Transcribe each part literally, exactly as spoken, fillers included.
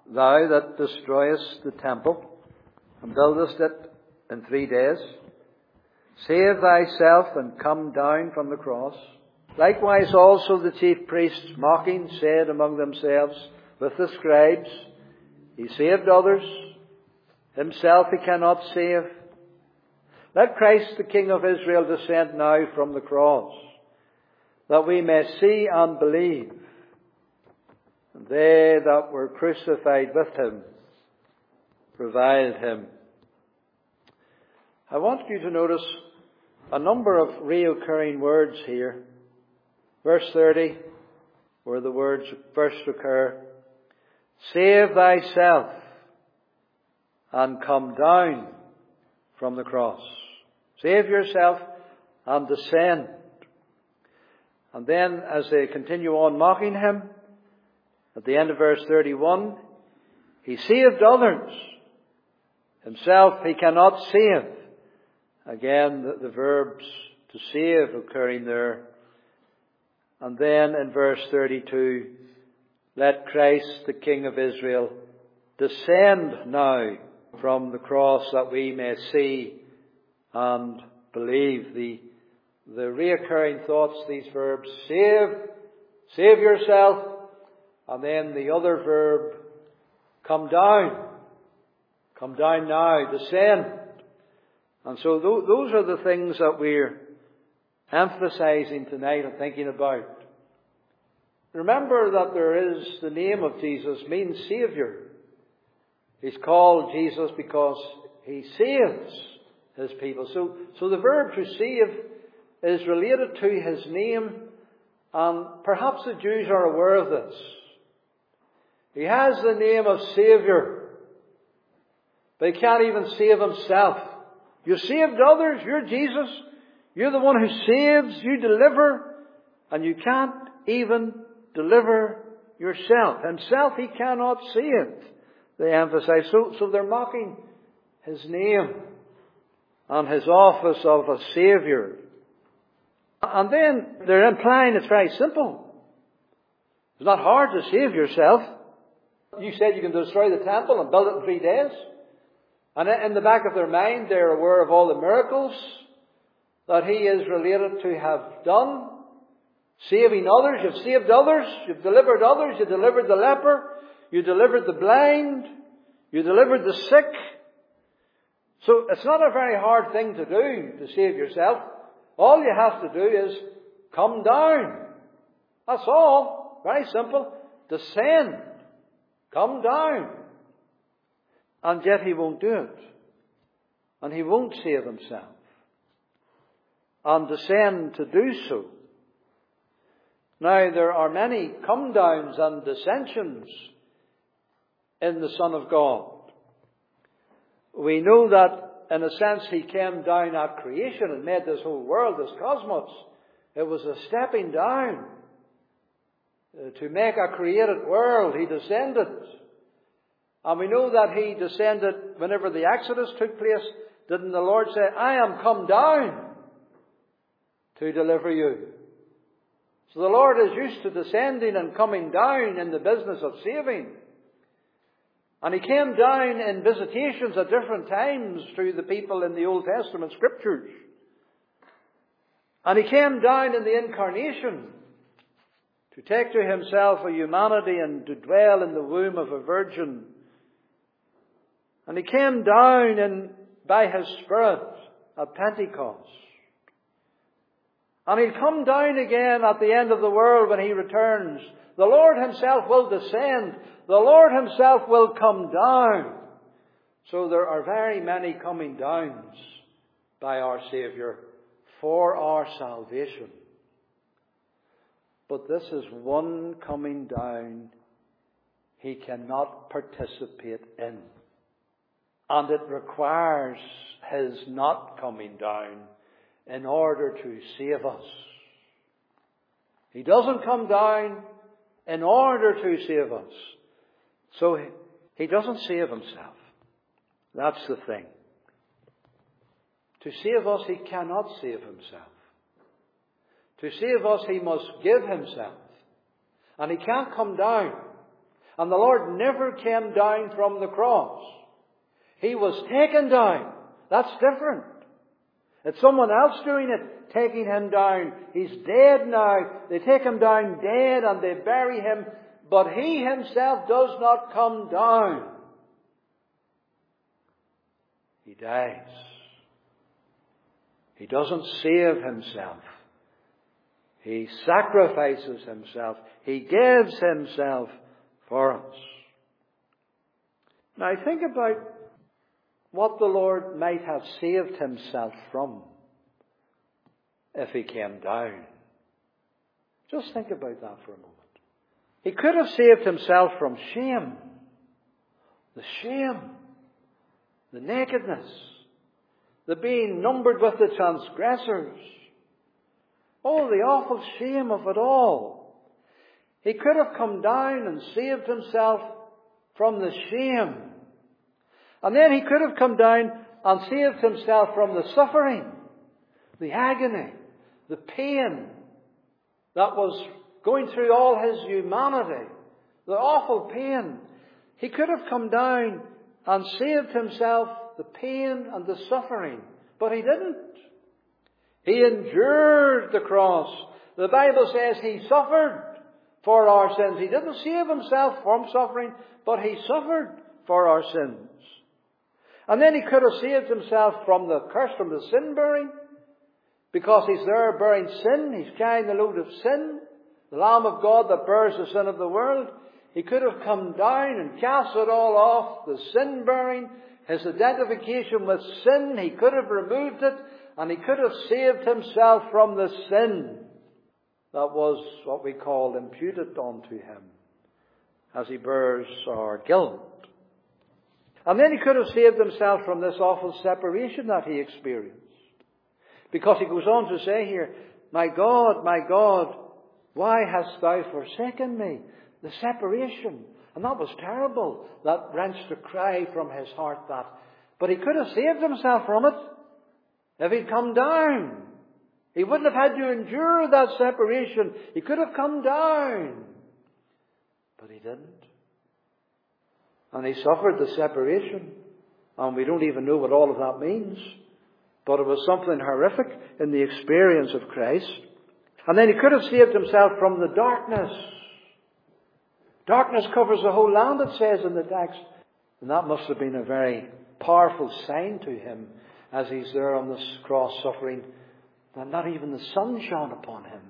thou that destroyest the temple, and buildest it in three days, save thyself and come down from the cross. Likewise also the chief priests, mocking, said among themselves with the scribes, He saved others, himself he cannot save. Let Christ the King of Israel descend now from the cross, that we may see and believe. And they that were crucified with him reviled him. I want you to notice a number of reoccurring words here. Verse thirty, where the words first occur, save thyself and come down from the cross. Save yourself and descend. And then as they continue on mocking him, at the end of verse thirty-one, he saved others. Himself he cannot save. Again, the, the verbs to save occurring there. And then in verse thirty-two, let Christ, the King of Israel, descend now from the cross that we may see and believe. The, the reoccurring thoughts, these verbs, save, save yourself, and then the other verb, come down, come down now, descend. And so th- those are the things that we're emphasizing tonight and thinking about. Remember that there is, the name of Jesus means Saviour. He's called Jesus because He saves His people. So, so the verb to save is related to His name, and perhaps the Jews are aware of this. He has the name of Saviour, but He can't even save Himself. You saved others, you're Jesus. You're the one who saves, you deliver, and you can't even deliver yourself. Himself he cannot save, they emphasize. So, so they're mocking His name and His office of a Saviour. And then they're implying it's very simple. It's not hard to save yourself. You said you can destroy the temple and build it in three days. And in the back of their mind they're aware of all the miracles that He is related to have done. Saving others, you've saved others, you've delivered others, you delivered the leper, you delivered the blind, you delivered the sick. So it's not a very hard thing to do to save yourself. All you have to do is come down. That's all. Very simple. Descend. Come down. And yet He won't do it. And He won't save Himself. And descend to do so. Now, there are many come downs and descensions in the Son of God. We know that, in a sense, He came down at creation and made this whole world, this cosmos. It was a stepping down. Uh, to make a created world, He descended. And we know that He descended whenever the Exodus took place. Didn't the Lord say, I am come down to deliver you? So the Lord is used to descending and coming down in the business of saving. And He came down in visitations at different times to the people in the Old Testament Scriptures. And He came down in the Incarnation to take to Himself a humanity and to dwell in the womb of a virgin. And He came down in, by His Spirit at Pentecost. And He'll come down again at the end of the world when He returns. The Lord Himself will descend. The Lord Himself will come down. So there are very many coming downs by our Saviour for our salvation. But this is one coming down He cannot participate in. And it requires His not coming down in order to save us. He doesn't come down in order to save us. So He doesn't save Himself. That's the thing. To save us, He cannot save Himself. To save us, He must give Himself. And He can't come down. And the Lord never came down from the cross. He was taken down. That's different. It's someone else doing it, taking him down. He's dead now. They take him down dead and they bury him. But he himself does not come down. He dies. He doesn't save himself. He sacrifices himself. He gives himself for us. Now think about what the Lord might have saved himself from if he came down. Just think about that for a moment. He could have saved himself from shame. The shame. The nakedness. The being numbered with the transgressors. Oh, the awful shame of it all. He could have come down and saved himself from the shame. And then he could have come down and saved himself from the suffering, the agony, the pain that was going through all his humanity, the awful pain. He could have come down and saved himself the pain and the suffering, but he didn't. He endured the cross. The Bible says he suffered for our sins. He didn't save himself from suffering, but he suffered for our sins. And then he could have saved himself from the curse, from the sin bearing, because he's there bearing sin. He's carrying the load of sin, the Lamb of God that bears the sin of the world. He could have come down and cast it all off, the sin bearing, his identification with sin. He could have removed it, and he could have saved himself from the sin that was what we call imputed unto him as he bears our guilt. And then he could have saved himself from this awful separation that he experienced. Because he goes on to say here, my God, my God, why hast thou forsaken me? The separation. And that was terrible. That wrenched a cry from his heart. That. But he could have saved himself from it if he'd come down. He wouldn't have had to endure that separation. He could have come down. But he didn't. And he suffered the separation. And we don't even know what all of that means. But it was something horrific in the experience of Christ. And then he could have saved himself from the darkness. Darkness covers the whole land, it says in the text. And that must have been a very powerful sign to him as he's there on this cross suffering. And not even the sun shone upon him.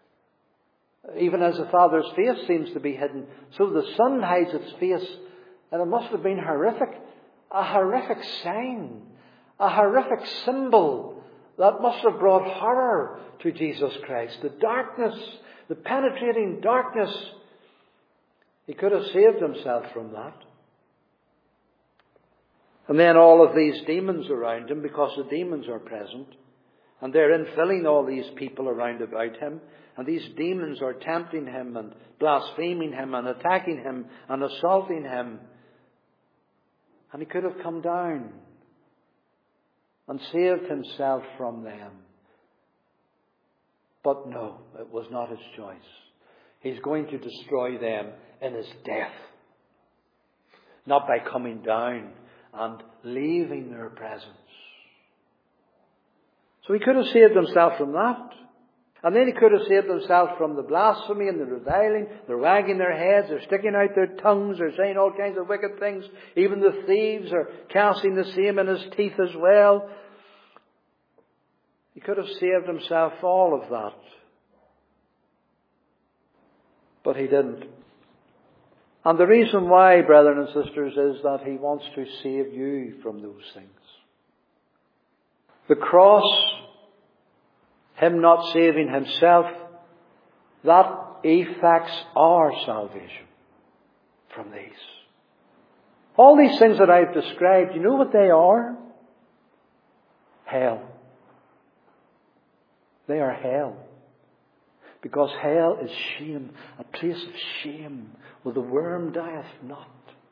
Even as the Father's face seems to be hidden, so the sun hides its face. And it must have been horrific. A horrific sign. A horrific symbol that must have brought horror to Jesus Christ. The darkness, the penetrating darkness. He could have saved himself from that. And then all of these demons around him, because the demons are present. And they're infilling all these people around about him. And these demons are tempting him and blaspheming him and attacking him and assaulting him. And he could have come down and saved himself from them. But no, it was not his choice. He's going to destroy them in his death. Not by coming down and leaving their presence. So he could have saved himself from that. And then he could have saved himself from the blasphemy and the reviling. They're wagging their heads, they're sticking out their tongues, they're saying all kinds of wicked things. Even the thieves are casting the same in his teeth as well. He could have saved himself all of that. But he didn't. And the reason why, brethren and sisters, is that he wants to save you from those things. The cross, him not saving himself, that effects our salvation from these. All these things that I've described, you know what they are? Hell. They are hell. Because hell is shame, a place of shame, where the worm dieth not.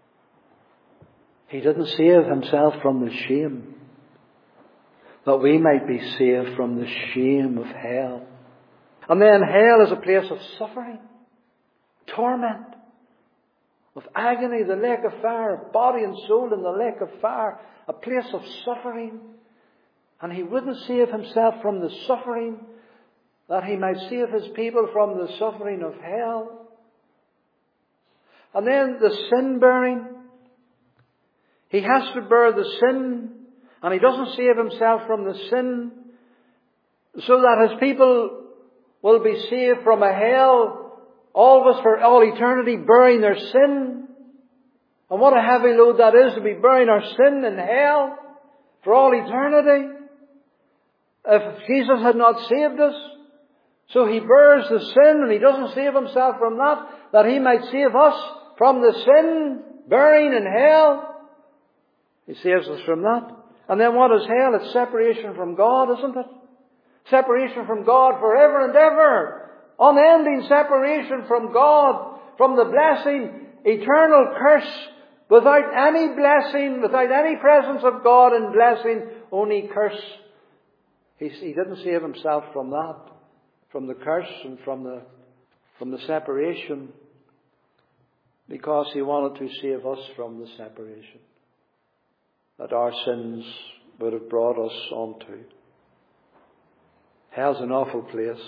He didn't save himself from the shame, that we might be saved from the shame of hell. And then hell is a place of suffering, torment, of agony, the lake of fire, body and soul in the lake of fire, a place of suffering. And He wouldn't save Himself from the suffering, that He might save His people from the suffering of hell. And then the sin bearing. He has to bear the sin, and He doesn't save Himself from the sin, so that His people will be saved from a hell, always for all eternity, bearing their sin. And what a heavy load that is, to be bearing our sin in hell for all eternity. If Jesus had not saved us, so He bears the sin, and He doesn't save Himself from that, that He might save us from the sin bearing in hell. He saves us from that. And then what is hell? It's separation from God, isn't it? Separation from God forever and ever. Unending separation from God, from the blessing, eternal curse, without any blessing, without any presence of God in blessing, only curse. He, he didn't save Himself from that, from the curse and from the, from the separation, because He wanted to save us from the separation that our sins would have brought us onto. Hell's an awful place.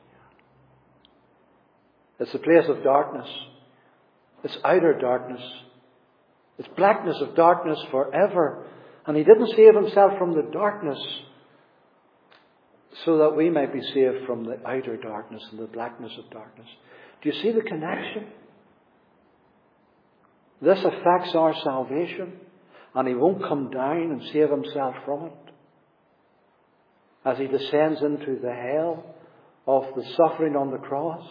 It's a place of darkness. It's outer darkness. It's blackness of darkness forever. And He didn't save Himself from the darkness so that we might be saved from the outer darkness and the blackness of darkness. Do you see the connection? This affects our salvation, and He won't come down and save Himself from it as He descends into the hell of the suffering on the cross.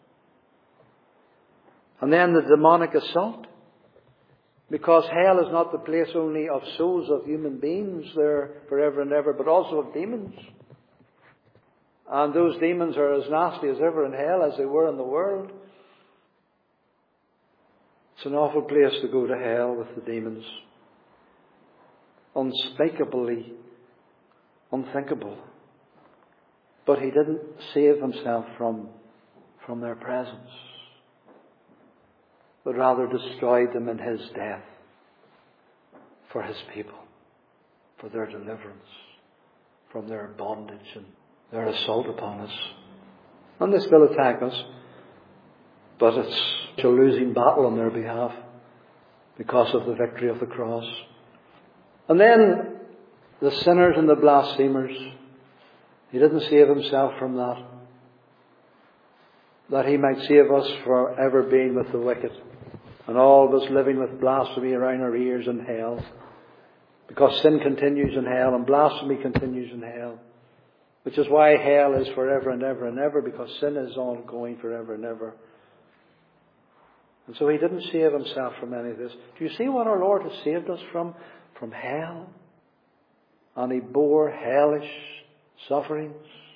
And then the demonic assault. Because hell is not the place only of souls of human beings there forever and ever, but also of demons. And those demons are as nasty as ever in hell as they were in the world. It's an awful place to go to hell with the demons. Unspeakably unthinkable. But He didn't save Himself from, from their presence, but rather destroyed them in His death for His people, for their deliverance from their bondage and their assault upon us. And they still attack us, but it's a losing battle on their behalf because of the victory of the cross. And then the sinners and the blasphemers. He didn't save Himself from that, that He might save us forever being with the wicked and all of us living with blasphemy around our ears in hell, because sin continues in hell and blasphemy continues in hell, which is why hell is forever and ever and ever, because sin is ongoing forever and ever. And so He didn't save Himself from any of this. Do you see what our Lord has saved us from? From hell. And He bore hellish sufferings.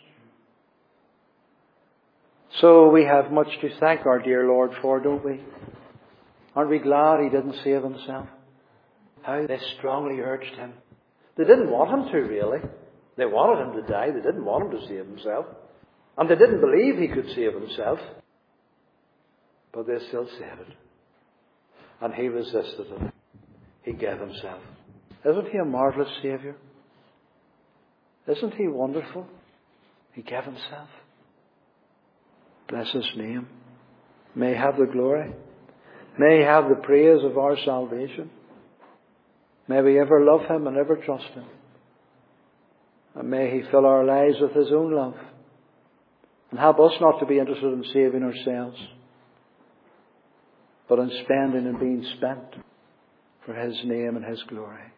So we have much to thank our dear Lord for, don't we? Aren't we glad He didn't save Himself? How they strongly urged Him. They didn't want Him to, really. They wanted Him to die. They didn't want Him to save Himself. And they didn't believe He could save Himself. But they still said it. And He resisted it. He gave Himself. Isn't He a marvellous Saviour? Isn't He wonderful? He gave Himself. Bless His name. May He have the glory. May He have the praise of our salvation. May we ever love Him and ever trust Him. And may He fill our lives with His own love. And help us not to be interested in saving ourselves, but in spending and being spent for His name and His glory.